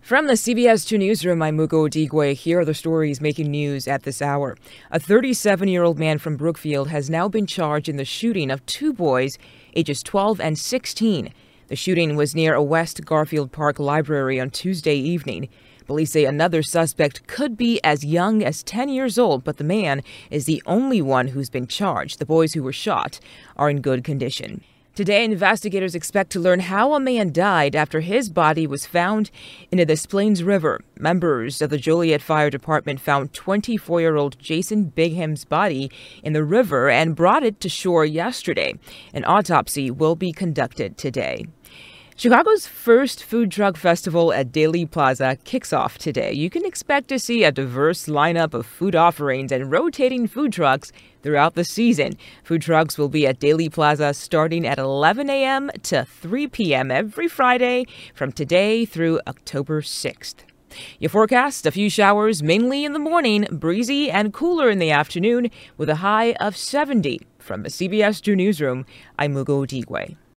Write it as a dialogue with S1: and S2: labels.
S1: From the CBS 2 newsroom, I'm Mugo Odigwe. Here are the stories making news at this hour. A 37-year-old man from Brookfield has now been charged in the shooting of two boys, ages 12 and 16. The shooting was near a West Garfield Park library on Tuesday evening. Police say another suspect could be as young as 10 years old, but the man is the only one who's been charged. The boys who were shot are in good condition. Today, investigators expect to learn how a man died after his body was found in the Des Plaines River. Members of the Joliet Fire Department found 24-year-old Jason Bigham's body in the river and brought it to shore yesterday. An autopsy will be conducted today. Chicago's first food truck festival at Daley Plaza kicks off today. You can expect to see a diverse lineup of food offerings and rotating food trucks throughout the season. Food trucks will be at Daley Plaza starting at 11 a.m. to 3 p.m. every Friday from today through October 6th. Your forecast: a few showers mainly in the morning, breezy and cooler in the afternoon with a high of 70. From the CBS 2 newsroom, I'm Mugo Odigwe.